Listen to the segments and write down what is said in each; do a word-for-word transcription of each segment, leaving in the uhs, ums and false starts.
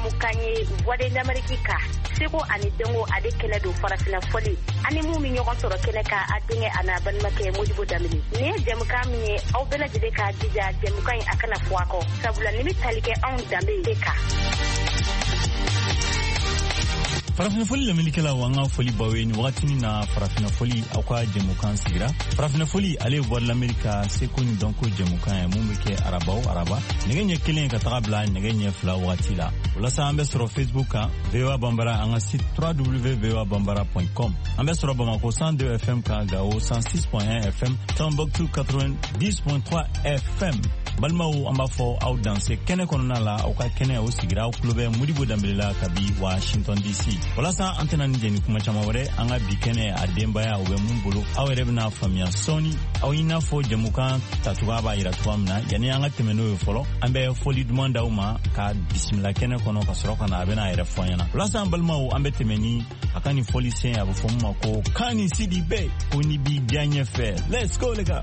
jamukanye wade d'Amerika seko ani dengo ade kene do farafina foli ani mu mi ñogon soro kene ka adinge ana ban make Modibo Damini ne jamuka mi aw bela jide ka dija jamukan akana fuako sabula ni talike on dambe ka farafina foli la milikela wanga foli baweni wakati na farafina foli akwa jemukan sigira farafina foli ale bor l'Amerika sekuni donko jemukan ya mumbeke arabao araba negenye kelen ka tabla negenye fla wakati la wala sa ambe sur Facebook ka V O A Bambara anga site w w w point v o a bambara point com ambe sur Bamako cent deux F M ka Gao cent six point un F M Tombouctou quatre-vingt-dix point trois F M balmaw amba fo aw danse kene konona la aw ka kene o sigira clube Modibo Dambela kabi Washington D C wala sa antena njeni kuma chama wore anga bikene ademba ya ube mumbulu aw rebna famia soni aw ina fo jamukan tatuga ba ira twamna yani anga temeno folo ambe foli demanda uma ka bismillah kene kono ka soroka na abena ira fonyana wala sa balmaw ambe temeni akani foli sen abo fomma ko kani sidi be oni bi ganye fe let's go lega.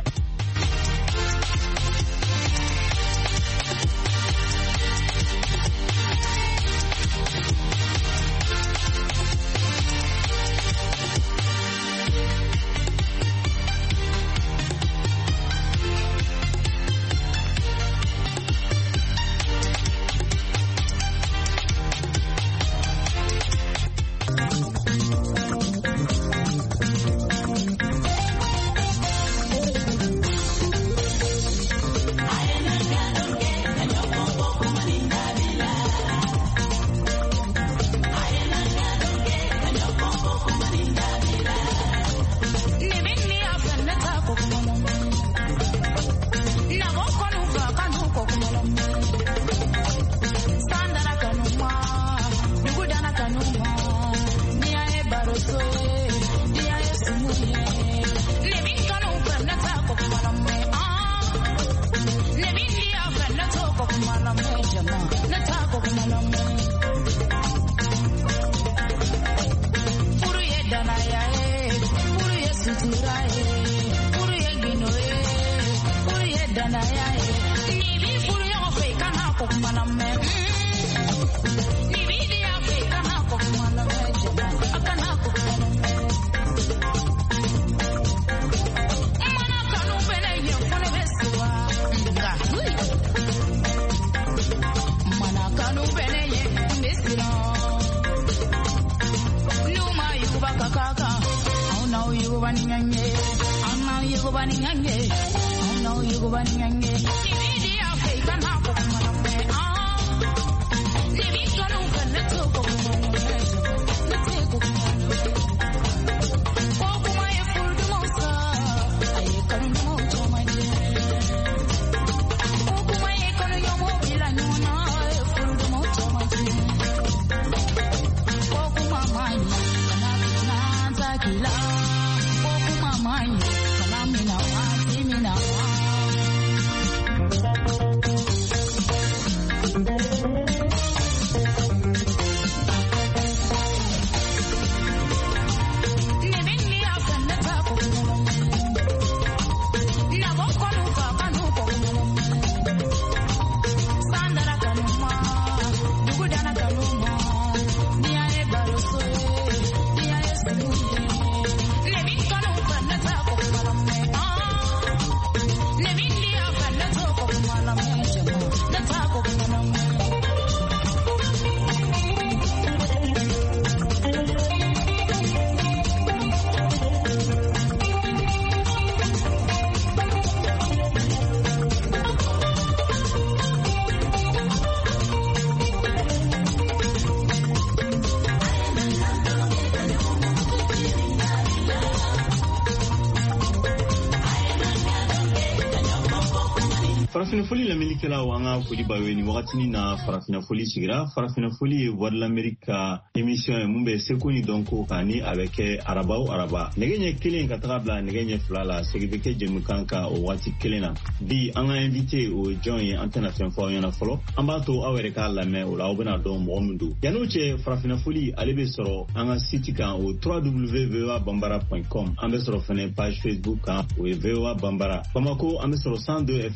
farafina foli la milikela wanga foli baweni wakati na farafina foli sigira farafina foli voix de l'Amérique émission mumbe sekuni donko kani avec arabao araba negenye kelen katabla negenye flala segibeke jemukanka o wati kelena bi anga invité o join antena fenfo yana folo ambato awere kala me o lawbena do momundu yanuche farafina foli alebe soro anga site kan o w w w point v o a bambara point com ambe soro fene page Facebook kan o V O A Bambara Bamako ambe soro cent deux F M ka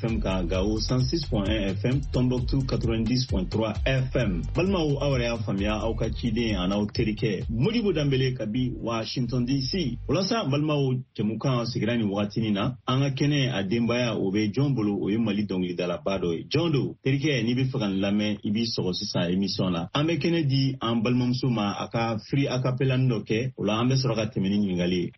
Gao cent six point un F M, Tombouctou quatre-vingt-dix point trois F M. Balma ou awaya famia au kachide ana uterike. Modibo Dambele kabi Washington D C. Olasa balma ou Jamukan sigrani watini na anga kene adembaya obe Jombolo o Mali dongli dala bado. Jondo terike ni bi fagan lame ibi soko sisa emission la. Ambe kene di an balmamsuma aka free acapella ndoke ola ambe soroka temeni nyingali.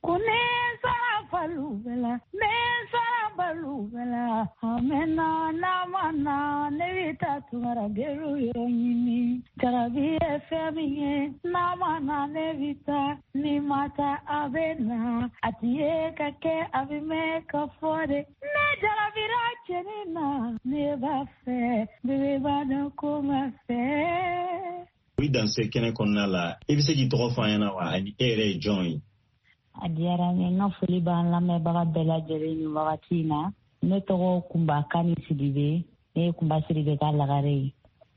Balubela, mesa balubela, amena namana nevita tumara geru yonyini, karabi efemiye namana nevita ni mata abena, atiye kake abime kafore, ne jarabira chenina, ne bafe, bebe bano kuma fe. Oui, dans ce kene konala, ebise ki toko fanyana wa ani ere join. Adiara nga foli ban la me baga bela jere ni wakatina ne togo kumba kani sidibe ne kumba sidibe ka lagare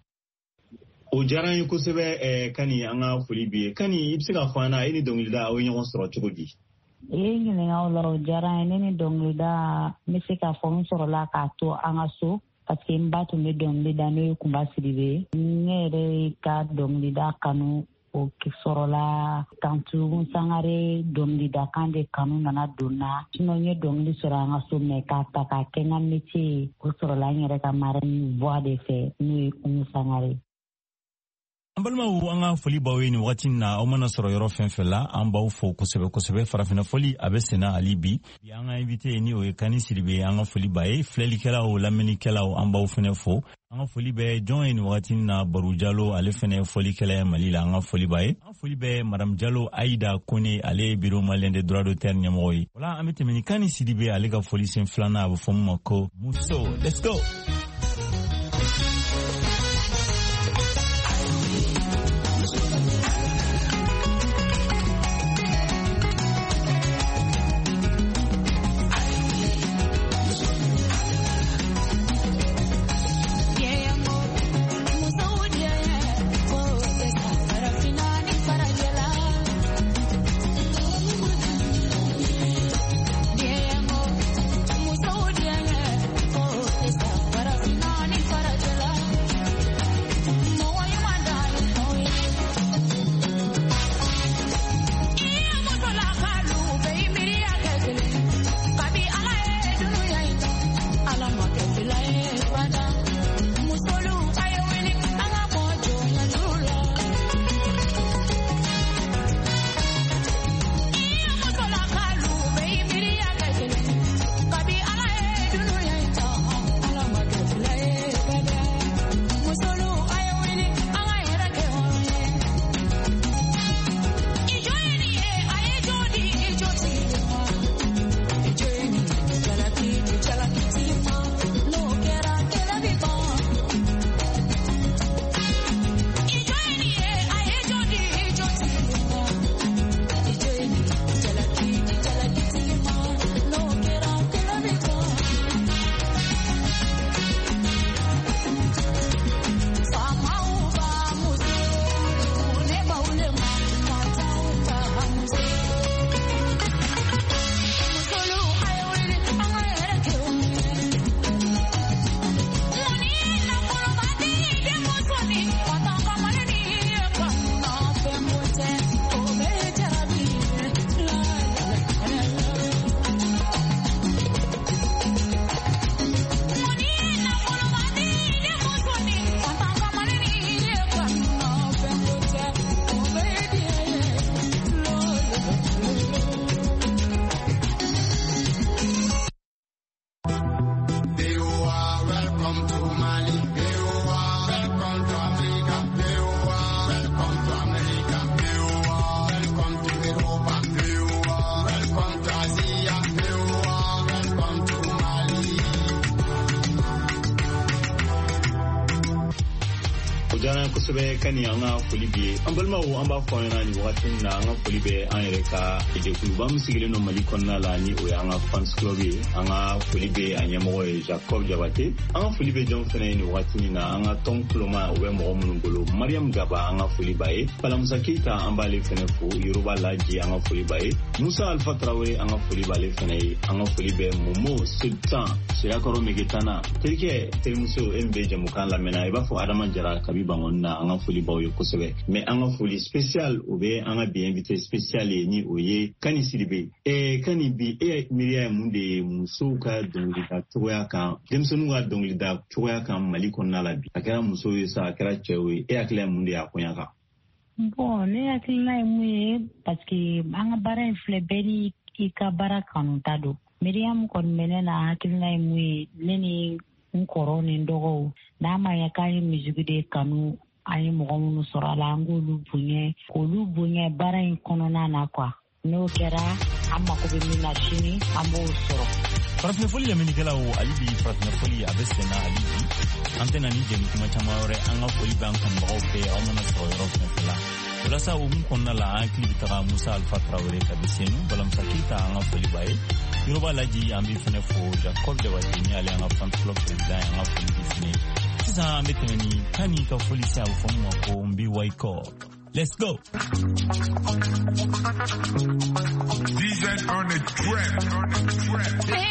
o jaran yi kusebe eh, kani anga foli biye kani ibsiga fana ini dongilda o nyon soro chogodi e ni nga o jaran ni dongilda mesika fon soro la ka to anga so parce que mbatu me dongilda ne kumba sidibe ngere ka dongilda kanu o kisorola kantu sangare domdi da kande kanu nana donna sino nye domdi soranga summe ka ta ka kenga mechi o sorola nyere ka maren voix de fait ni umu sangare Ambalma wu anga foli bawe ni wakati na omana soro yoro fenfela amba ufo kusebe kusebe farafina foli abesena alibi bi anga invite ni o ekani siribe anga foli bae fleli kela o lameni kela o amba ufene fo anga foli bae John ni wakati na Baru Jalo ale fene foli kela malila anga foli bae anga foli bae Madame Jalo Aida Kone ale biro malende droit d'auteur nyamoi wala amete menikani siribe ale ga foli senflana abo fomu mako muso let's go. na kusube kani anga folibe ambalma wo amba fona ni watin na anga folibe an reka ide kuluba musigile no mali konna la ni o anga fans club anga folibe anyamo Jacob Jabate anga folibe jon fena ni watin na anga ton kloma o be mo munungolo Mariam Gaba anga folibae pala Musa Keita ambale fena fu Yoruba laji anga folibae Musa Alpha Traoré anga folibale fena anga folibe Momo Sultan Sirakoro Megetana terike telmuso embe jamukan la mena iba fo Adama Jara kabiba ngonna anga foli bawo yokosebe mais anga foli spécial obe anga bi invité spécial ni oye kani siribe e kani bi e miria munde musuka dongida toya kan demsonu ga dongida toya kan maliko nala bi akara muso yesa akara chewe e akla munde akonya ka bon ne akla mu parce que anga bara infleberi ki ka bara kanu tado miriam kon menena akla mu neni nkoro ni ndogo dama ya kai mizugide kanu ayi mɔgɔ minnu sɔrɔ a la an k'olu bonya k'olu bonya baara in kɔnɔna na quoi n'o kɛra an mako bɛ min na sini an b'o sɔrɔ. farafin foli lamɛnnikɛlaw hali bi farafin foli a bɛ senna hali bi an tɛna ni jɛmu kuma caman wɛrɛ an ka foli bɛ an kanubagaw bɛɛ aw mana sɔrɔ yɔrɔ fɛn fɛn la walasa o mun kɔnɔna la an hakili bɛ taga Musa Alpha Traoré ka bɛ senu Balamusa Keita an ka foli b'a ye Yoruba laji an bɛ fɛnɛ fo Jacob Jabate ni ale an ka fan club président an ka foli bɛ fɛnɛ sisan an bɛ tɛmɛ ni kani ka foli se a bɛ fɔ mun ma ko n bɛ waikɔ. Let's go. D J on the track, on the track.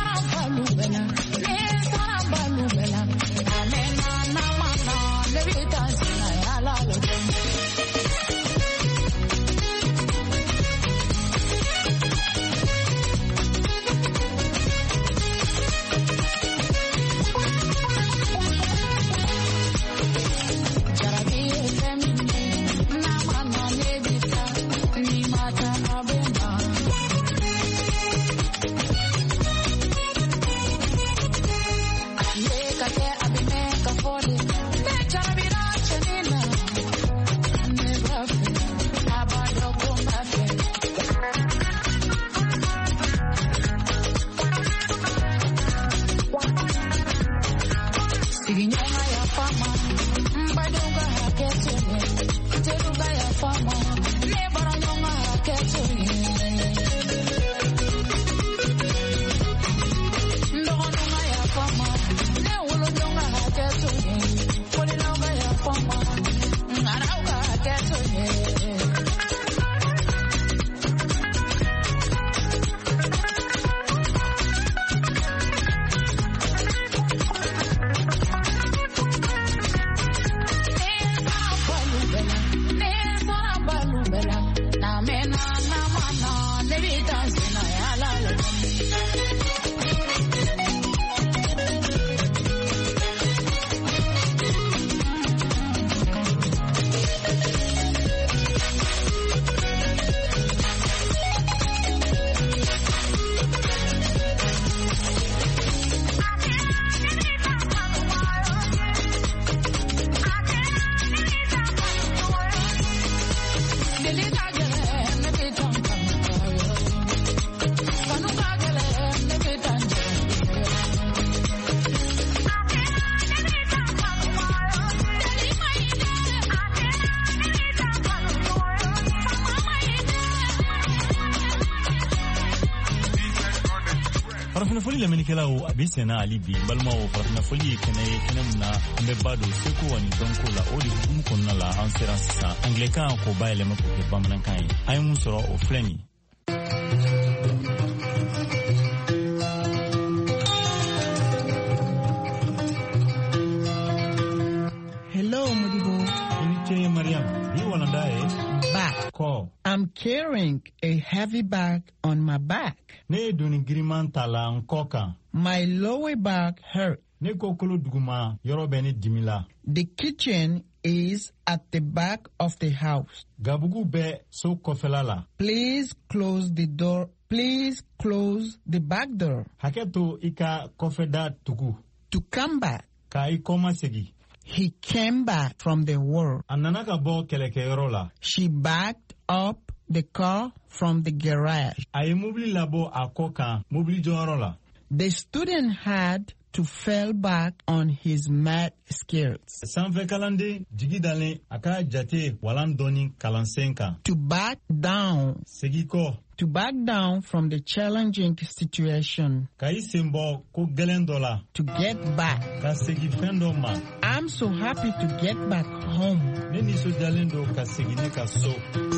farafina foli lamɛnnikɛlaw a bɛ senna hali bi balimaw farafina foli ye kɛnɛ ye kɛnɛ min na an bɛ ba don seko ani dɔnko la o de hukumu kɔnɔna la an sera sisan anglɛkan k'o bayɛlɛma k'o kɛ bamanankan ye an ye mun sɔrɔ o filɛ nin Hello, Modibo. Inite Mariam, ni walanda e? Back. Ko. I'm carrying a heavy bag on my back. Ne doni griman tala nkoka. My lower back hurt. Ne kokolo duguma yoro beni dimila. The kitchen is at the back of the house. Gabugu be so kofelala. Please close the door. Please close the back door. Haketo ika kofeda tuku. To come back. Ka ikoma segi. He came back from the war. Ananaka bo keleke yorola. She backed up the car from the garage. Aye mobili labo akoka mobili jorola. The student had to fall back on his mad skills. Sanfɛ kalanden jigi dalen a ka jate walan dɔɔni kalansen kan. To back down. Segi kɔ. To back down from the challenging situation. Ka I sen bɔ ko gɛlɛn dɔ la. To get back. Ka segi fɛn dɔ ma. I'm so happy to get back home. Ne nisɔndiyalen don ka segi ne ka so.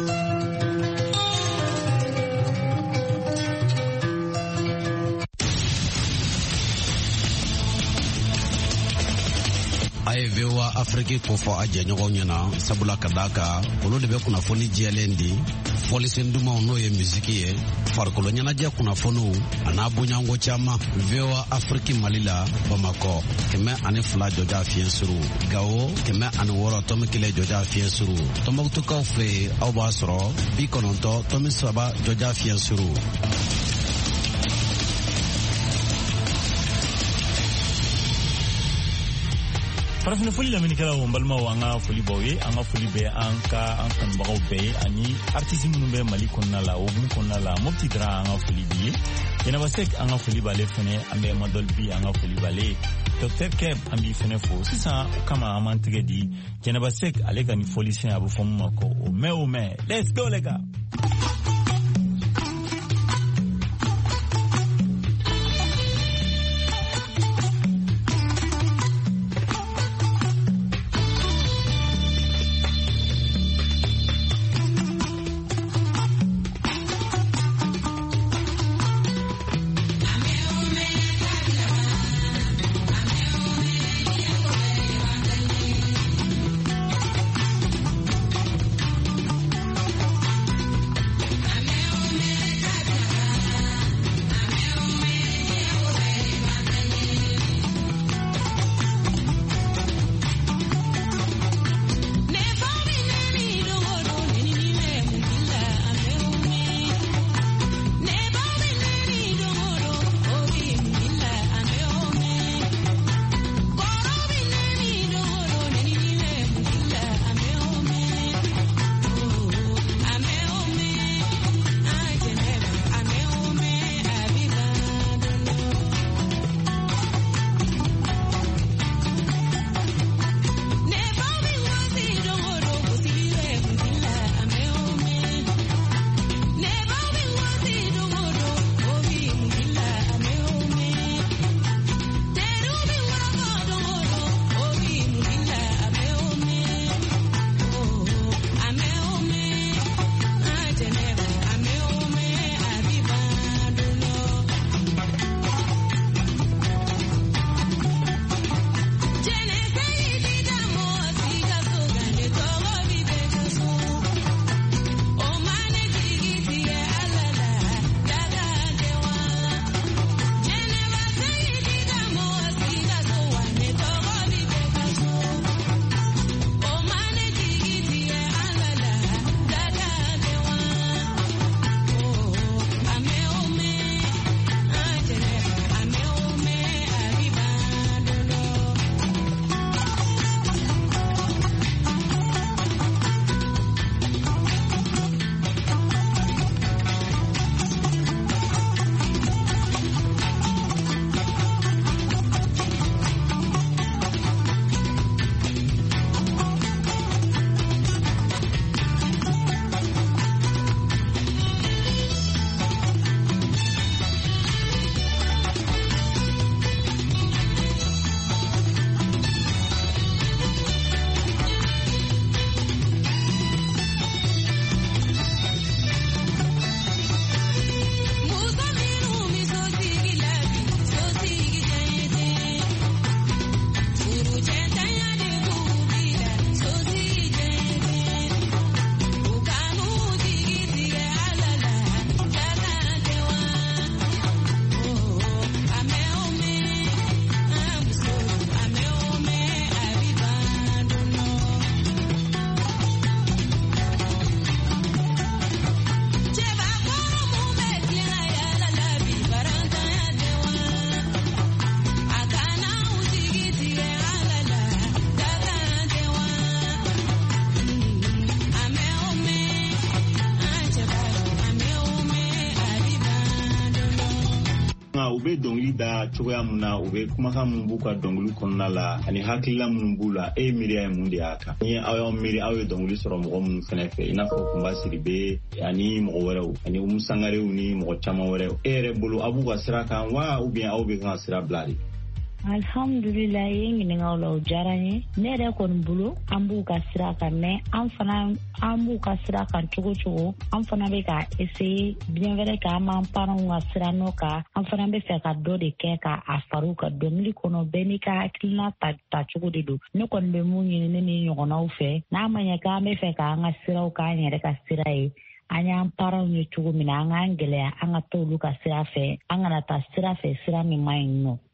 A ye V O A Afrique kofɔ a jɛɲɔgɔnw ɲɛna sabula ka d'a kan olu de bɛ kunnafoni jɛlen di fɔlisen dumanw n'o ye misiki ye farikolo ɲɛnajɛ kunnafoniw a n'a bonyanko caman. V O A Afrique Mali la Bamakɔ kɛmɛ ani fila jɔja fiɲɛ suru, Gao kɛmɛ ani wɔɔrɔ tɔmi kelen jɔja fiɲɛ suru, Tɔnbɔkutukaw fɛ yen aw b'a sɔrɔ bi kɔnɔntɔn tɔmi saba jɔja fiɲɛ suru. Farafina foli laminikɛlaw n balimaw an ka foli baw ye, an ka foli bɛ an ka an kanubagaw bɛɛ ye ani artiste minnu bɛ Mali kɔnɔna la o hukumu kɔnɔna la. Mopti Dra an ka foli b'i ye, Jɛnɛba Sek an ka foli b'ale fɛnɛ, an bɛ Madol Bi an ka foli b'ale, Docteur Keb an b'i fɛnɛ fo. Sisan o kama an b'an tɛgɛ di Jɛnɛba Sek ale ka ni fɔlisen a bɛ fɔ min ma ko o mɛn o mɛn. Let's go les gars. be dongli da cogoya mun na u be kumakan mun b'u ka dongli kɔnɔna la ani hakilila mun b'u la e miiriya ye mun de y'a kan ni aw y'aw miiri aw ye dongli sɔrɔ mɔgɔ minnu fɛnɛ fɛ i n'a fɔ Kunba Sidibe ani mɔgɔ wɛrɛw ani Umu Sangarew ni mɔgɔ caman wɛrɛw e yɛrɛ bolo aw b'u ka sira kan wa ou bien aw bɛ kan ka sira bila de? Alhamdulillah ye ɲininkaw la o diyara n ye ne yɛrɛ kɔni bolo an b'u ka sira kan mais an fana an b'u ka sira kan cogo cogo an fana bɛ ka essayer bien vrai que an b'an parents ka sira n'o kan an fana bɛ fɛ ka dɔ de kɛ ka a fara u kan dɔnkili kɔnɔ bɛɛ n'i ka hakilina ta ta cogo de don ne kɔni bɛ mun ɲini ne ni ɲɔgɔnnaw fɛ n'a ma ɲɛ k'an bɛ fɛ k'an ka siraw k'an yɛrɛ ka sira ye an y'an parents ye cogo min na an k'an gɛlɛya an ka taa olu ka sira fɛ an kana taa sira fɛ sira min man ɲi nɔ.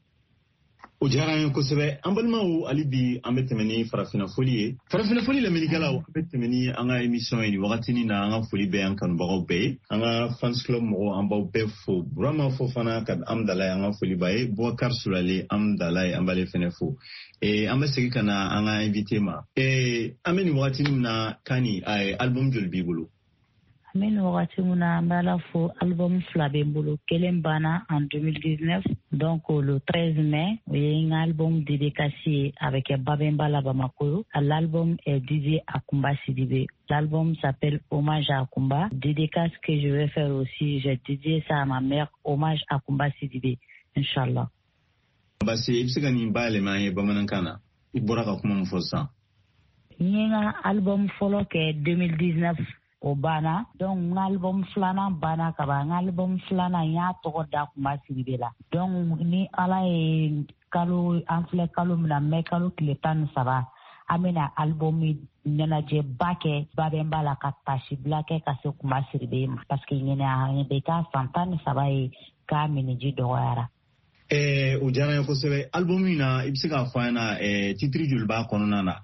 O diyara an ye kosɛbɛ an balimaw hali bi an bɛ tɛmɛ ni farafina foli ye farafina foli lamɛnnikɛlaw an bɛ tɛmɛ ni an ka émission ye nin wagatinin na an ka foli bɛ an kanubagaw bɛɛ ye an ka fans club mɔgɔw an b'aw bɛɛ fo Burama Fofana ka Amdalaye an ka foli b'a ye Boubacar Sulale Amdalaye an b'ale fɛnɛ fo an bɛ segin ka na an ka invité ma an bɛ nin wagatinin na Kani album joli b'i bolo? An bɛ nin wagati min na an bɛ Ala fo album fila bɛ n bolo kelen banna en deux mille dix-neuf donc le treize mai o ye n ka album dédicacé ye a bɛ kɛ Babemba la Bamako l'album est dédié à Kunba Sidibe. L'album s'appelle Hommage à Kunba. Dédicace que je vais faire aussi, j'ai dédié ça à ma mère, Hommage à Kunba Sidibe, Inch'Allah. Basi i bɛ se ka nin bayɛlɛma an ye bamanankan na i bɔra ka kuma min fɔ sisan. N ye n ka album fɔlɔ kɛ deux mille dix-neuf o banna donc n ka album filanan banna ka ban n ka album filanan n y'a tɔgɔ da Kunba Sidibe la donc ni Ala ye kalo an filɛ kalo min na mai kalo tile tan ni saba an bɛna album ɲɛnajɛba kɛ Babemba la ka tasibila kɛ ka se Kunba Sidibe ma parce que ɲinɛ bɛ k'a san tan ni saba ye k'a miniji dɔgɔyara. O diyara n ye kosɛbɛ album in na i bɛ se k'a fɔ an ɲɛna titiri joli b'a kɔnɔna na?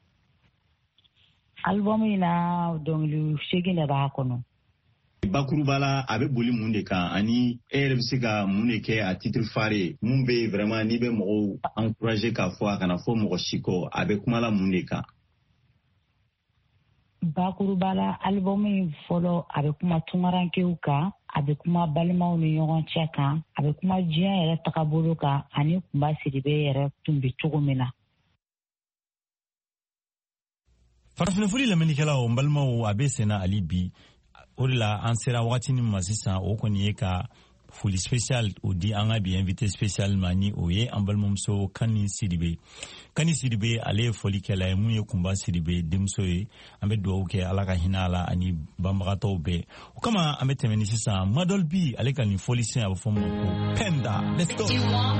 Album in na dɔnkili seegin de b'a kɔnɔ. Bakuruba la a bɛ boli mun de kan ani e yɛrɛ bɛ se ka mun de kɛ a titiri fare ye mun bɛ yen vraiment n'i bɛ mɔgɔw encourager k'a fɔ a kana fɔ mɔgɔ si kɔ a bɛ kuma la mun de kan? Bakuruba la album in fɔlɔ a bɛ kuma tunkarankew kan a bɛ kuma balimaw ni ɲɔgɔn cɛ kan a bɛ kuma diɲɛ yɛrɛ tagabolo kan ani Kunba Sidibe yɛrɛ tun bɛ cogo min na. Farafina foli lamɛnnikɛlaw n balimaw a bɛ senna hali bi o de la an sera wagati min ma sisan o kɔni ye ka foli spécial o di an ka bi invité spécial ma ni o ye an balimamuso Kani Sidibe. Kani Sidibe ale ye folikɛla ye mun ye Kunba Sidibe denmuso ye an bɛ dugawu kɛ Ala ka hinɛ a la ani banbagatɔw bɛɛ o kama an bɛ tɛmɛ ni sisan Madol B ale ka nin foli sen a bɛ fɔ ma ko Penda. Let's go.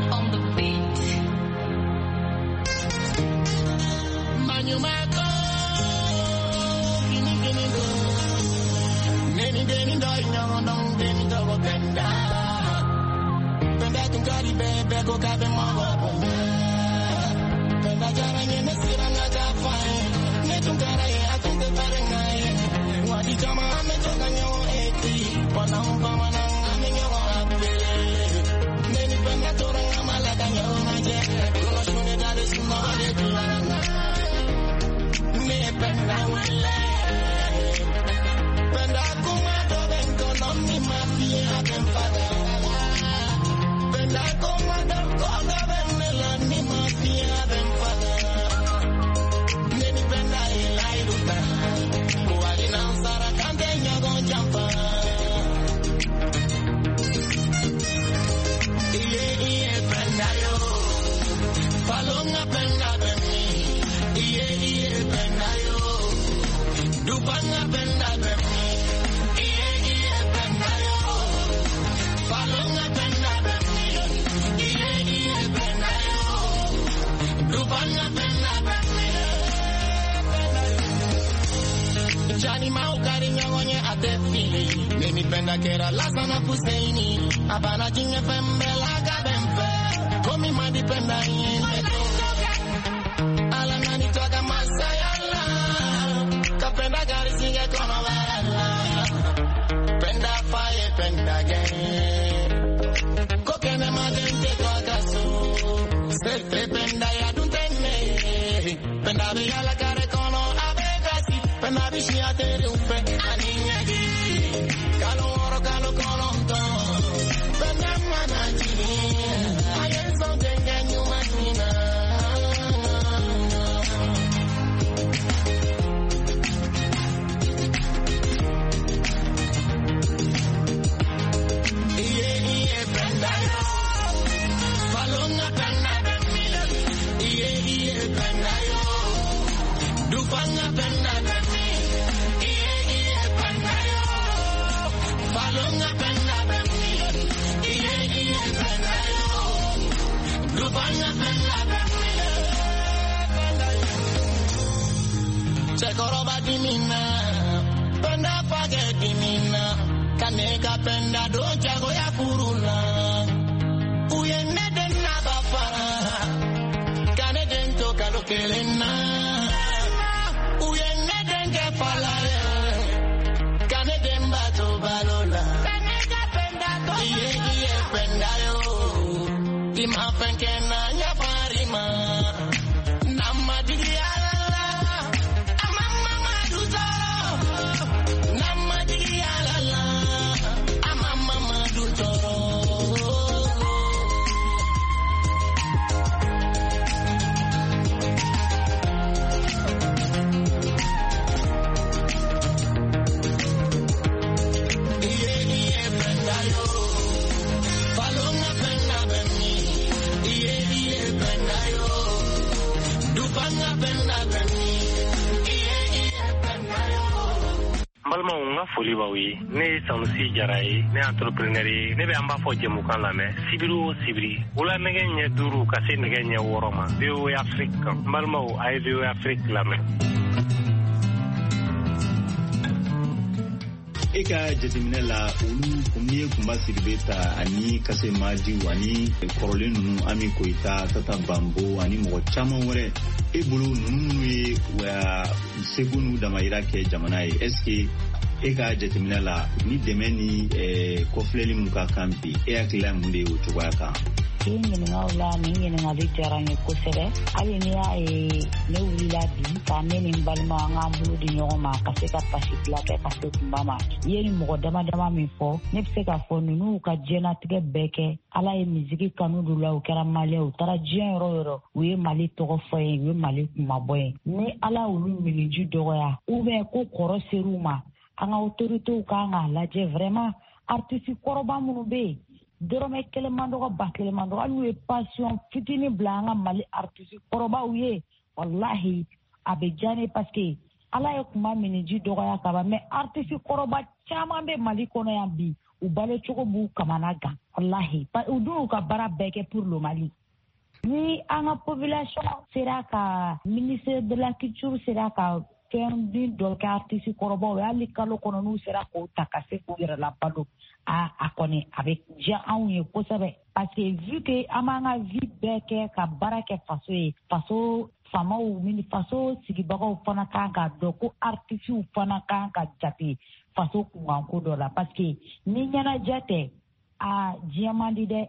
Penda, Penda tungari bebe go kabe mawa. Penda jara ye nesira na jafai. Ne tungara ye atunde parengai. Wadi jama ame toka nyo eti. Wana umpa wana ame nyo abwe. Neni penda tora ngamala kanyo maje. Kono shune dale sumare tulana. Ne penda wale. Penda kumado benko nomi mafia benfada. Penda kumado konga benela ni mafia benfada. Neni penda ilairuta. Kuali na usara kante nyago jampa. Iye iye penda yo. Palonga penda bemi. Iye iye penda yo. Dupanga penda bemi. Jani mau karinya wonye atefili Neni penda kera lasana puseini Abana jinge pembe laga bempe Komi madi penda yende Ala nani toka masayala Kapenda gari singe kono wala Penda faye penda gen Kokene madente kwa kasu Sefe penda ya duntene Penda biyala kare kono abegasi Penda bishi atere upe aninyagi Kalo oro kalo kolonto Penda manajini Dufanga penda bemi, iye iye penda yo. Falunga penda bemi, iye iye penda yo. Dufanga penda bemi, penda yo. Chekoroba dimina, penda page dimina, kaneka penda doja goya kuruna. Uye nede na bafara, kane dento kalokelena. Uye nede nge falare, kane demba to balola. Kaneka penda to iye iye penda yo. Ima penke na nyaparima, nama digiala. Amama maduzoro, nama digiala. Amama maduzoro. Balma unga foli bawi ne sanusi jarai ne entrepreneur ne be amba fo jemu kan la me sibiru sibiri wala ne genya duru ka se ne genya woroma biu afrika balma u ay biu afrika la me eka jatimine la ulu kumye kumba siribeta ani kase maji wani korole nunu ami koita tata bambo ani mo chama wore e bulu nunu ye wa segunu da mayira ke jamana e eske eka jatimine la ni demeni e kofleli muka kampi e akila munde utuwaka Ini ngaula ni ini ngali jarang ikusere. Ali ni ay ne wila di kane ni balma ngambulu di nyoma kaseka pasipla ke kaseka mama. Yeni mo dama dama mi fo ne pseka fo nunu ka jena tige beke ala e miziki kanu dula u kera male u tara jien ro ro we mali to fo e we mali maboy. Ni ala ulu miliju doya u be ko koro seruma anga autorité u ka nga laje vraiment artiste koroba munu be dorome kele mando ko bakele mando alu e passion fitini blanga mali artiste koroba uye wallahi abejane parce que ala e kuma miniji doya kaba me artiste koroba chama be mali kono yambi u bale choko bu kamanaga wallahi pa udu ka bara beke pour le Mali ni anga population sera ka ministère de la culture sera ka fendi do ka artiste koroba we ali kalo kono nu sera ko takase ko yera la palo a a koni avec ja an ye kosabe parce que vu que amanga vie beke ka baraka faso e faso fama ou mini faso sigibago fana kanga do ko artiste u fana kanga jati faso ku nganko do la parce que ni nyana jate a diamandi de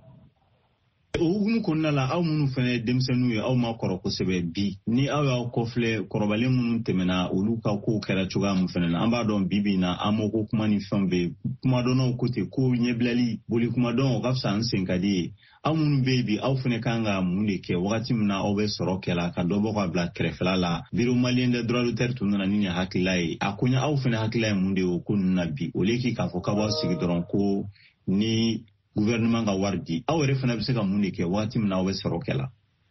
Ogun konna la aw munu fene demsenu ye aw ma koro ko sebe bi ni aw ya ko fle korobale munu temena olu ka ko kera chuga mu fene na amba don bibi na amoko kuma ni fembe kuma don o kote ko nyeblali boli kuma don o gafsa ansenkadi aw munu baby aw fene kanga munde ke wakati muna aw be soro kela ka dobo ko bla krefla la biro malien de droit de terre tunna ni hakilai akunya aw fene hakilai munde o kunna bi oleki ka fo ka ba sigi doron ko ni gouvernement ga wardi awere fana bise ka munde ke wati mna we sorokela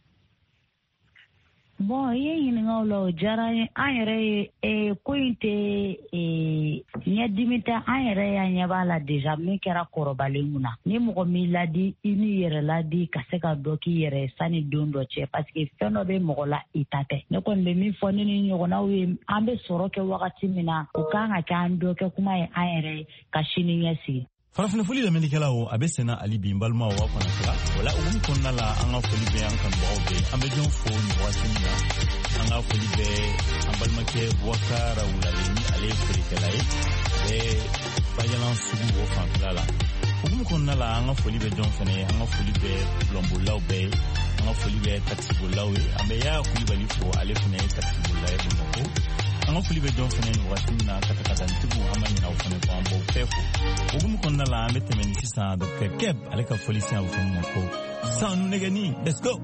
bon ye yin ngolo jara ayere e kointe e nya dimita ayere ya nya bala deja me kera korobale muna ni mo mi ladi ini yere ladi kaseka doki yere sani dondo che parce que feno be mo la itate ne kon le mi foni ni nyona we ambe soroke wakati mina ukanga kan doke kuma e ayere kashini nyasi farafina foli la melikala o abesena ali bimbalma wa kona kala wala um konna la anga foli be an kan bawbe ambe jon fo ni wasina anga foli be ambalma ke wakara wala ni ale foli kala e bajalan sugu wo fan kala um konna la anga foli be jon fene anga foli be lombo lawbe anga foli be taxi bolawe ambe ya foli bali fo ale fene taxi bolawe boko anga foli be jon fene wasina kata kata ntibu amani na fene ko ambo pefo Ogum konna la amete menisi sa docteur Keb aleka polisi au fomo ko sa nu negani let's go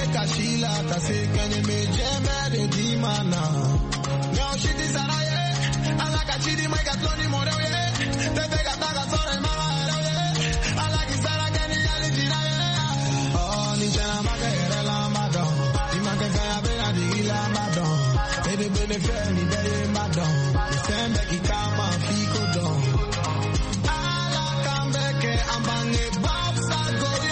kashila tasekane me jeme de dimana no shit is araye ala kachidi mai katloni morewe tete kataga sore mama ala kisara kani ali jiraye oh ni jana magere la madon ni magere abena di la madon ebe bene femi de madon sembe ki kama fiko don ala kambeke ambange babsa goye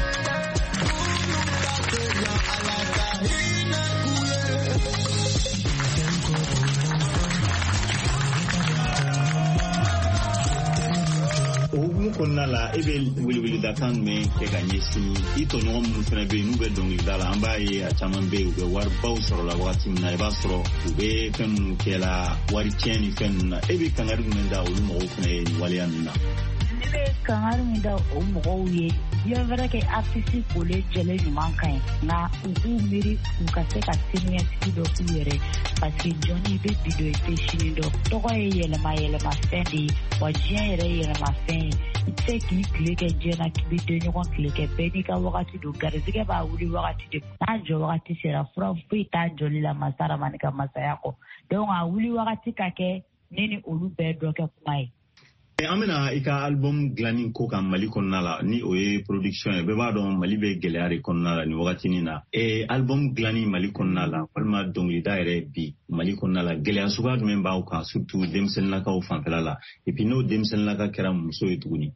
konna la ebe wili wili da kan me ke ganye si ito nyom mu fena be nu be dong da la ambaye a chaman be be war baw soro la wati na ba soro be fen ke la wari cheni fen na ebe kan aru men da ulu mo fena wali anna ebe kan aru men da o mo ye yo vera ke artiste ko le jele ni mankai na u miri u ka se ka senior studio ku yere parce que Johnny be video e shini do to ko yele ma yele ma fendi wa jere yele ma fendi ite ki klike jena ki bide nyoko klike beni ka wakati do garizike ba wuli wakati de na jo wakati sera fra fita joli la masara manika masayako donc a wuli wakati kake nini olu be do ke kumai e amena ika album glanin ko kan mali konnala ni oye production be ba do mali be geleare konnala ni wakati ni na e album glanin mali konnala palma dongli daire bi mali konnala gelea suga do men ba ka surtout demsen la ka o fanfela et puis no demsen la ka kera muso etuguni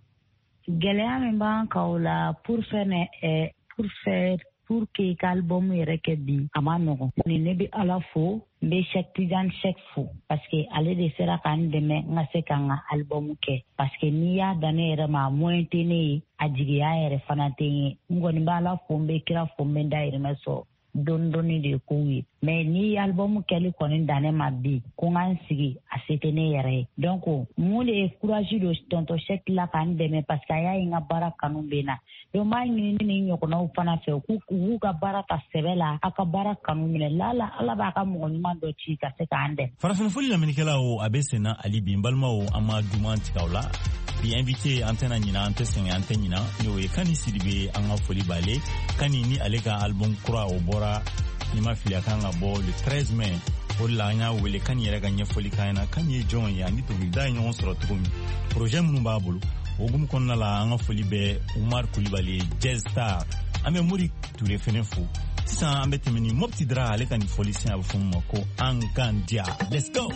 gelea men ba ka ola pour faire eh, pour faire pour que l'album yere bi amano ni ne bi ala fo be shaktijan shek fo parce que ale de sera kan de me ngase kan album ke parce que ni ya danere ma mointene ajigi ya yere fanate ngoni bala fo be kira fo me daire meso don doni de kuwi mais ni album keli konin dane mabbi ko ngan sigi asetene yere donc mule courage do tonto shek la kan de me parce que ya inga baraka no bena yo mai ni ni nyoko na ufana fe ku ku ga baraka sebela aka baraka no mine lala ala ba ka mo nyuma do chi ka se kande farafin fuli la minikela o abesena ali bimbalma o amadou mantikawla bi invité antena nyina antesen antena nyina yo e kani sidibe anga foli bale kani ni alega album kura o bora ni mafili akanga bo le treize mai o la nya wele kani yere ganye foli kana kani jon ya ni to gida nyon soro to mi projet munu babulu ogum konna la anga foli be Umar Coulibaly jazz star ame muri touré fenefo sisan ambe temeni mopti dra ale kani foli sin abu ko angandia let's go.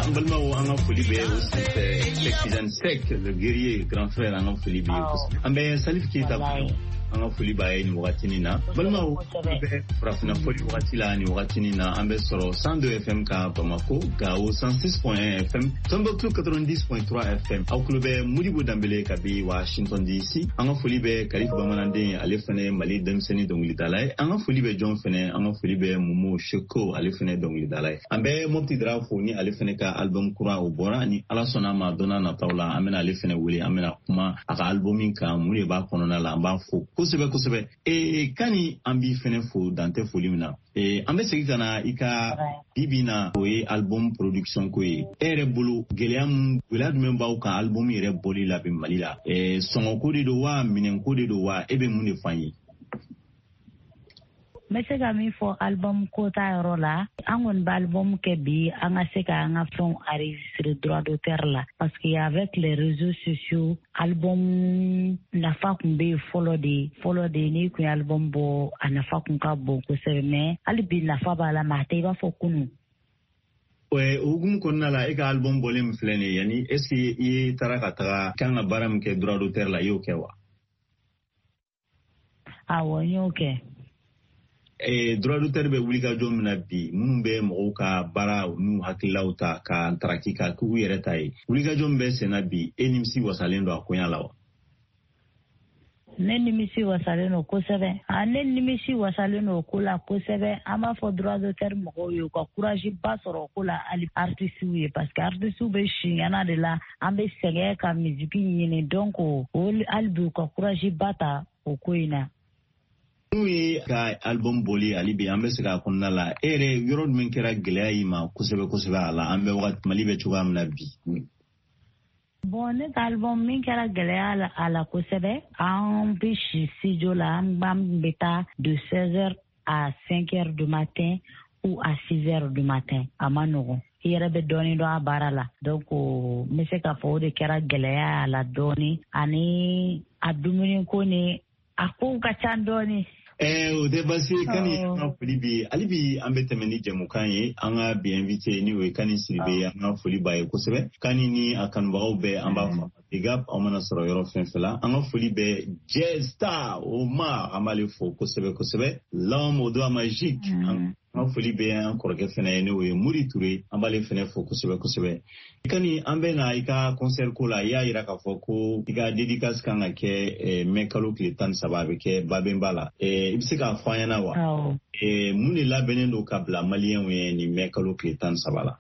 balma wo anga foli be aussi c'est Kizan Sek le guerrier grand frère anga foli be ambe Salif Keita anga foli baye ni wakati na balma wo be frafina foli wakati la ni wakati na ambe soro cent deux F M ka Bamako Gao cent six point un F M Tombouctou quatre-vingt-dix point trois F M au club Modibo Dambélé kabi Washington D C anga foli be Kalif Bamanande ale fene Mali Demseni dongli dalay anga foli be John fene anga foli be Momo Sheko ale fene dongli dalay ambe mopti dra foni ale fene ka album kura o bora ni ala sona ma dona na tawla amena ale fene wuli amena kuma aka albumin ka muli ba konona la ba fo kusebe kusebe e kani ambi fene fo dante foli mina e ambe segi kana ika bibina oye album production ko e ere bulu geliam wala dum ba ka album ere boli la bi malila e songo ko de do wa minen ko de do wa ebe mun fanyi Mese kami fo album kota rola angon ba album ke bi anga seka anga fon enregistré droit d'auteur la parce que avec les réseaux sociaux album na fa kumbe follow de follow de ni ku album bo ana fa kun ka bo ko se me albi na fa ba la mate ba fo kunu we ugum konna la eka album bolem flene yani est ce que yi taraka tara kanga baram ke droit d'auteur la yo kewa awo yo ke e droit d'auteur be wulika jom na bi mun be mo ka bara nu hakilauta ka tarakika ku yere tai wulika jom be sena bi enimsi wasalendo akonya lawa nenimisi wasalendo ko sebe anenimisi wasalendo ko la ko sebe ama fo droit d'auteur mo yo ko courage ba soro ko la ali artiste wi parce que artiste be shiana de la ambe sege ka musique ni donc o albu ko courage bata o ko ina oui ka album boli ali bi ambe sika kunna la ere yoro men kera gelai ma kusebe kusebe ala ambe wakat malibe chuga amna bi bon ne album min kera gelai ala ala kusebe an bi si jola mbam beta de seize heures à cinq heures du matin ou à six heures du matin amanogo yere be doni do abara la donc me se ka fo de kera gelai ala doni ani abdumuni ko ne ako ka chandoni eh o de basi kani na folibi alibi ambete meni jamukanye anga bi invité ni we kani siribe anga foliba e kosebe kani ni akan bawo be amba fa bigap amana soro yoro fenfela anga folibe jazz star o ma amale fo kosebe kosebe l'homme au doigt magique anga folibe encore ke fena ni we muri touré ambale fena fo kosebe kosebe kani ambe na ika concert ko la ya ira ka fo ko ika dédicace kanga ke mekalo kletan sababe ke babembala e ibsika fanya na wa oh. e muni la benendo kabla malien we ni mekalo kletan sabala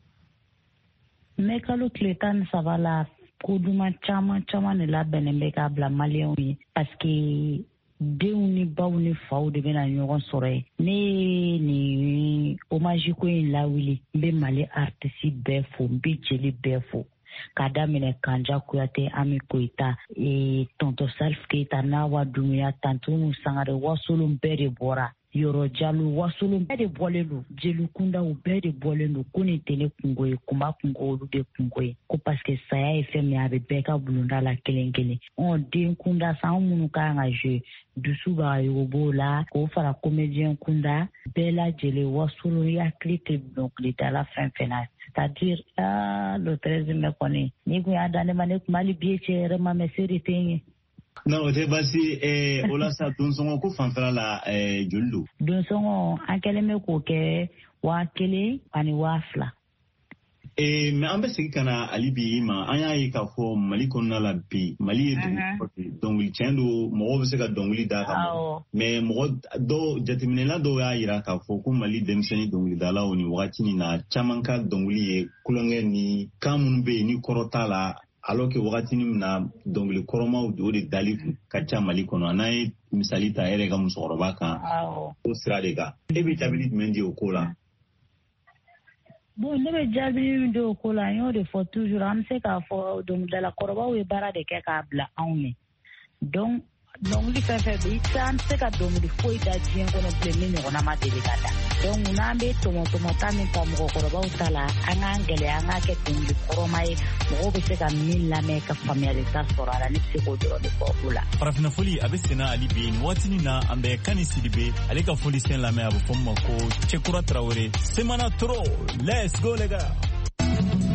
mekalo kletan sabala kuduma chama chama ni la benembe kabla malien we parce que deuni bauni faw de bena nyogon sore ne ni hommage ko in la wili be mali artiste befo be jeli befo kada mine kanja kuyate ami koita e tonto Salif Keita na wa dumia tantunu sangare wasulu mbere bora yoro jalu wasulu mbere bolelu jelu kunda ubere bolelu kuni tele kungoye kuma kungolu de kungoye ko parce que saya F M ya beka bulunda la kelengele on din kunda sa munu ka nga je dusuba yobola ko fara comédien kunda bela jele wasulu ya clip donc l'état la fin finale c'est-à-dire ah le treize mai koni ni ko ya dane mane mali biche rema meseri tenye non te basi eh ola sa dunsongo ko fanfala la eh jullu dunsongo akeleme ko ke wa kele ani wafla eh me ambe sigi kana alibi ma anya yi ka fo mali konna la bi mali donc il chendo mo be se ka dongli da ka me mo do jatimine la do ya ira ka fo ko mali demseni dongli da la oni wakati ni na chamanka dongli e kulonge ni kamun be ni korotala alors que wakati ni na dongli koroma o de dali kacha mali kono anai misali ta ere ga musoroba ka o sirade ga e bi tabili mendi o kola bon ne be jabi do kola yo de fo toujours am se ka fo donc de la koroba we bara de ke ka bla awne donc donc li fa fa bi tan se ka donc di fo ita jien ko no plemi ni ona ma delikata donc na be to mo to mo tan ni pam ko koroba utala anga ngele anga ke tin di koroma e mo be se ka min la me ka famille ta sorala ni se ko do de popula farafina foli abesena ali be ni watini na ambe kanisi dibe ale ka foli sen la me abu fomma ko chekura traore semana tro let's go les gars.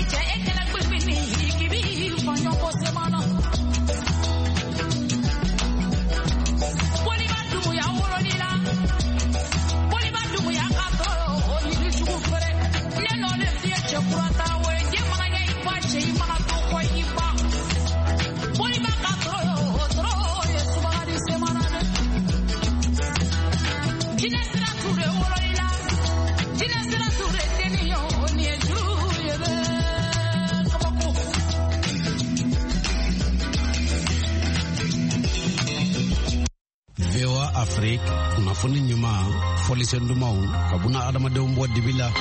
Afrique kunnafoni ɲuman fɔlisen dumanw ka buna adamadenw bɔ dibi la.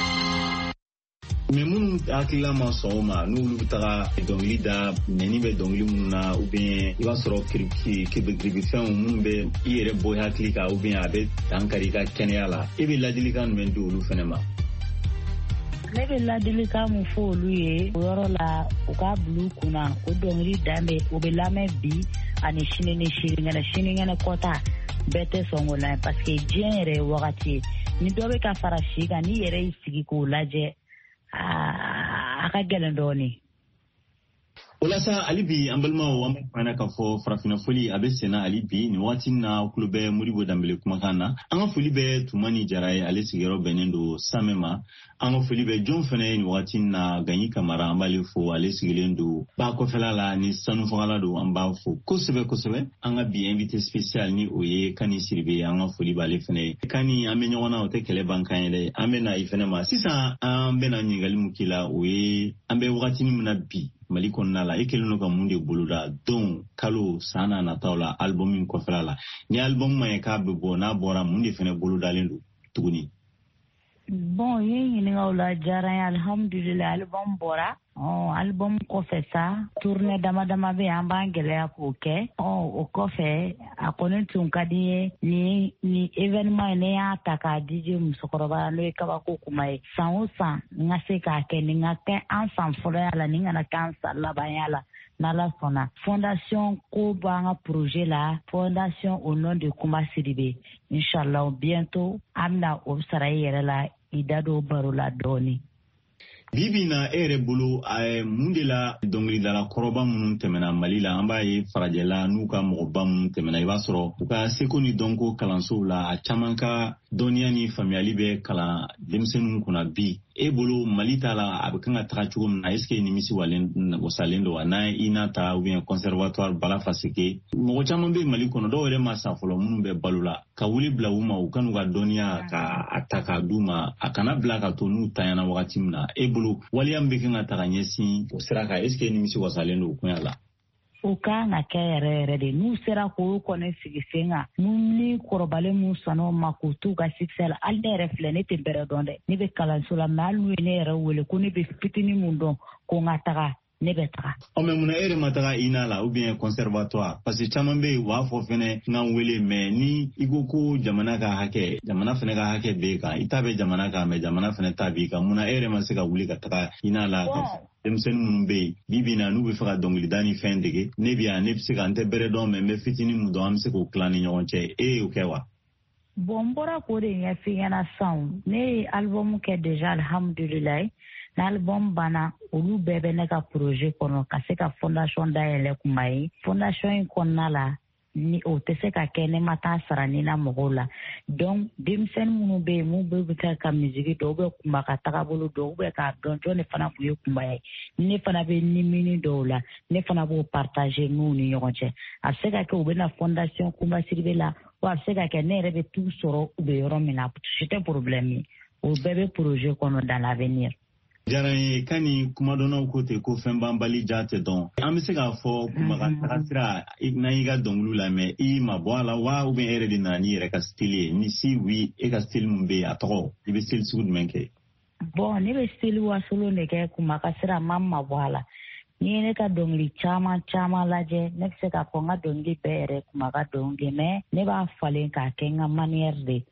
Mais mun hakilila ma sɔn o ma n'olu bɛ taga dɔnkili da nɛni bɛ dɔnkili minnu na ou bien i b'a sɔrɔ kiribirifɛnw minnu bɛ i yɛrɛ bɔ hakili kan ou bien a bɛ dankari i ka kɛnɛya la e bɛ ladilikan jumɛn di olu fana ma? Ne bɛ ladilikan mun fɔ olu ye o yɔrɔ la u ka bila u kunna o dɔnkili danbe o bɛ lamɛn bi ani sini ni sinikɛnɛ sinikɛnɛ kɔta bɛɛ tɛ sɔn o la parce que diɲɛ yɛrɛ ye wagati ye ni dɔ bɛ ka fara si kan ni yɛrɛ y'i sigi k'o lajɛ a ka gɛlɛn dɔɔnin. O la sa hali bi an balimaw an b'a fɔ an k'a fɔ farafina foli a bɛ senna hali bi nin waati na kulo bɛ Modibo Danbele kumakan na an ka foli bɛ Tumani Jara ye ale sigiyɔrɔ bɛnnen don Samɛ ma an ka foli bɛ jɔn fana ye nin waati na Gaɲi Kamara an b'ale fo ale sigilen don ba kɔfɛla la ni sanu fagala don an b'a fo kosɛbɛ kosɛbɛ an ka bi invité spécial ni o ye Kani Siribe an ka foli b'ale fana ye Kani an bɛ ɲɔgɔn na o tɛ kɛlɛ ban kan ye dɛ an bɛ na i fana ma sisan an bɛ na ɲininkali mun k'i la o ye an bɛ wagati min na bi Mali kɔnɔna la e kelen don ka mun de boloda don kalo san na nataw la album min kɔfɛla la ni album ma ye k'a bɛ bɔ n'a bɔra mun de fana bolodalen don tuguni. Bon ye ɲininkaw la diyara n ye alhamdulillah album bɔra ɔ album kɔfɛ sa tournée dama dama bɛ yen an b'an gɛlɛya k'o kɛ ɔ o kɔfɛ a kɔni tun ka di ye ni ni événement ye ne y'a ta k'a di je musokɔrɔba n'o ye kabako kuma ye san o san n ka se k'a kɛ ni ka kɛ an san fɔlɔya la ni kana kɛ an san labanya la n'Ala sɔnna fondation ko b'an ka projet la fondation au nom de Kumba Sidibe inchallah bientôt an bɛna o sara i yɛrɛ la i da don baro la dɔɔnin. Bibi na e yɛrɛ bolo mun de la dɔnkilidala kɔrɔba minnu tɛmɛna Mali la an b'a ye farajɛla n'u ka mɔgɔba minnu tɛmɛna i b'a sɔrɔ u ka seko ni dɔnko kalansow la a caman ka dɔnniya ni faamuyali bɛ kalan denmisɛnninw kunna bi e bolo Mali ta la a bɛ kan ka taga cogo min na est ce que nimisi wasalen don wa n'a i n'a ta ou bien conservatoire Bala Faseke mɔgɔ caman bɛ Mali kɔnɔ dɔw yɛrɛ ma san fɔlɔ minnu bɛ balo la ka wuli bila u ma u ka n'u ka dɔnniya ka a ta k'a d'u ma a kana bila ka to n'u tanyana wagati min na e bolo waliya min bɛ kan ka taga ɲɛsin o sira kan est ce que nimisi wasalen don o kunya la. O kan ka kɛ yɛrɛ yɛrɛ de n'u sera k'o kɔni sigi sen kan ni kɔrɔbalen mun sɔnna o ma k'u t'u ka succès la hali ne yɛrɛ filɛ ne tɛ bɛrɛ dɔn dɛ ne bɛ kalanso la mais hali n'u ye ne yɛrɛ wele ko ne bɛ fitinin mun dɔn ko n ka taga ne bɛ taga. Ɔ mais munna e yɛrɛ ma taga I N A la ou bien conservatoire parce que caman bɛ yen u b'a fɔ fɛnɛ n'an wele mais ni i ko ko jamana ka hakɛ jamana fɛnɛ ka hakɛ b'e kan i ta bɛ jamana kan mais jamana fɛnɛ ta b'i kan munna e yɛrɛ ma se ka wuli ka taga I N A la. Denmisɛnnin minnu bɛ yen bibi na n'u bɛ fɛ ka dɔnkilida ni fɛn dege ne bɛ yan ne bɛ se ka n tɛ bɛrɛ dɔn mais n bɛ fitinin mun dɔn an bɛ se k'o tila ni ɲɔgɔn cɛ e y'o kɛ wa. Bon n bɔra k'o de ɲɛf'i ɲɛna sisan ne ye album kɛ déjà alhamdulilayi n'album banna olu bɛɛ bɛ ne ka projet kɔnɔ ka se ka fondation dayɛlɛ kuma ye fondation in kɔnɔna la ni o tɛ se ka kɛ ne ma taa sara ni na mɔgɔw la donc denmisɛnnin minnu bɛ yen mun bɛ kɛ ka misiki dɔw bɛ kunba ka tagabolo dɔw bɛ k'a dɔn jɔn ne fana tun ye kunba ye ne fana bɛ nimini dɔw la ne fana b'o partager n'u ni ɲɔgɔn cɛ a bɛ se ka kɛ u bɛ na fondation Kumba Sidibe la wa a bɛ se ka kɛ ne yɛrɛ bɛ t'u sɔrɔ u bɛ yɔrɔ min na si tɛ problème ye o bɛɛ bɛ projet kɔnɔ dans l'avenir. Diyara n ye Kani kumadɔnnaw ko ten ko fɛn banbali ja tɛ dɔn an bɛ se k'a fɔ kumakan taga sira n'an y'i ka dɔnkiliw lamɛn i ma bɔ a la wa ou bien e yɛrɛ de nana n'i yɛrɛ ka style ye ni si oui e ka style min bɛ yen a tɔgɔ i bɛ style sugu jumɛn kɛ. Bon ne bɛ style wasolon de kɛ kumakan sira ma ma bɔ a la ni ye ne ka dɔnkili caman caman lajɛ ne bɛ se k'a fɔ n ka dɔnkili bɛɛ yɛrɛ kumakan dɔnkili mais ne b'a falen k'a kɛ n ka manière de.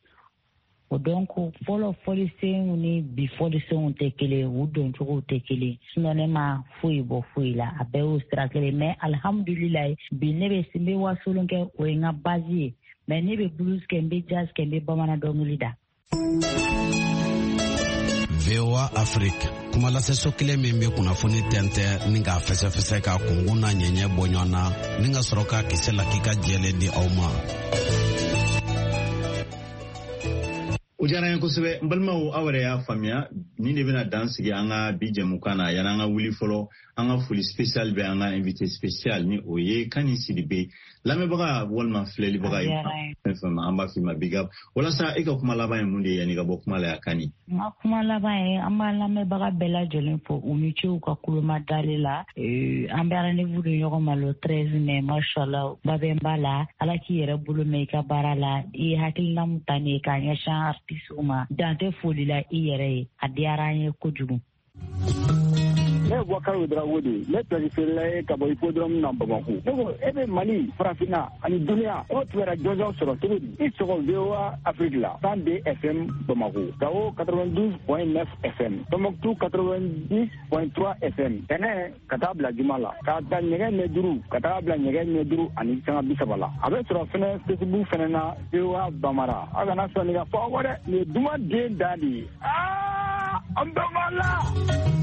O donc fɔlɔ fɔlisenw ni bi fɔlisenw tɛ kelen u doncogow tɛ kelen sinon ne ma foyi bɔ foyi la a bɛɛ y'o sira kelen mais alhamdulilayi bi ne bɛ n bɛ wasolon kɛ o ye n ka base ye mais ne bɛ blues kɛ n bɛ jazz kɛ n bɛ bamanan dɔnkili da. V O A Afrique kuma lase so kelen min bɛ kunnafoni tɛntɛ ni k'a fɛsɛfɛsɛ ka kungun n'a ɲɛɲɛ bɔ ɲɔgɔn na ni ka sɔrɔ ka kisɛ la k'i ka jɛlen di aw ma. O diyara n ye kosɛbɛ n balimaw aw yɛrɛ y'a faamuya ni de bɛna dan sigi an ka bi jɛmukan na yanni an ka wuli fɔlɔ an ka foli spécial bɛ an ka invité spécial ni o ye Kani Sidibe lamɛnbaga walima filɛlibaga ye fɛn fɛn ma an b'a f'i ma big up walasa e ka kuma laban ye mun de ye yanni ka bɔ kuma la ya Kani. N ka kuma laban ye an b'a lamɛnbaga bɛɛ lajɛlen fɔ u ni ce u ka kuloma dali la an bɛ rendez-vous de ɲɔgɔn ma le treize mai mashallah babɛn b'a la ala k'i yɛrɛ bolo mɛn i ka baara la i ye hakilina min ta ne k'a ɲɛsin artiste ma dan tɛ foli la i yɛrɛ ye a diyara an ye kojugu. Ne ye Boubacar Ouedraogo de ye ne pɛriférela ye ka bɔ hippodrome na Bamako. Ne ko e bɛ Mali farafinna ani duniya o tun bɛ jɔnjɔn sɔrɔ cogo di i sɔgɔ V O A Afrique la cent deux F M Bamako, Gao quatre-vingt-douze point neuf F M, Tombouctou quatre-vingt-dix point trois F M, Tɛnɛ ka taa bila Juma la ka taa ɲɛgɛn ɲɛ duuru ka taa bila ɲɛgɛn ɲɛ duuru ani sanga bi saba la a bɛ sɔrɔ fɛnɛ Facebook fɛnɛ na V O A Bamara a kana sɔn nin ka fɔ aw dɛ nin ye duman den da de ye aa an bɛ ma la.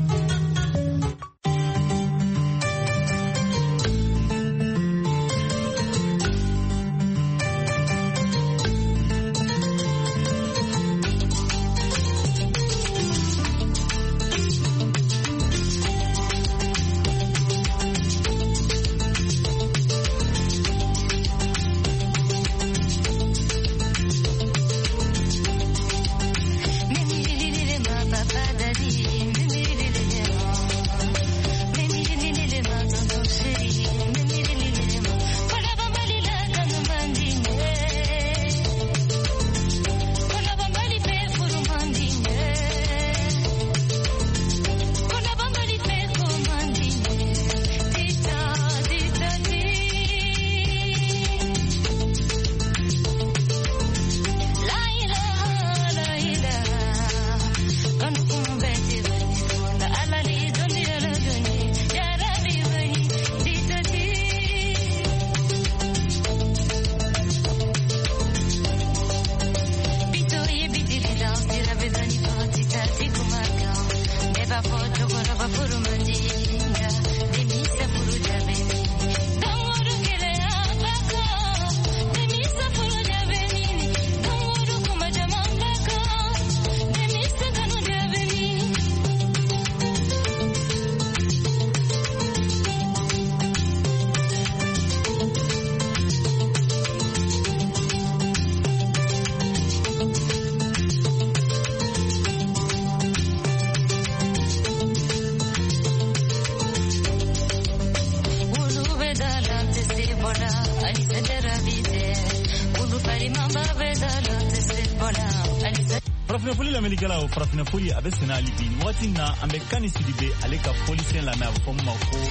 Foli la melikala o farafina foli a bɛ sɛnɛ hali bi waati na an bɛ Kani Sidibe ale ka foli sen lamɛn a bɛ fɔ min ma ko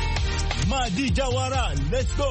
Madi Jawara, let's go.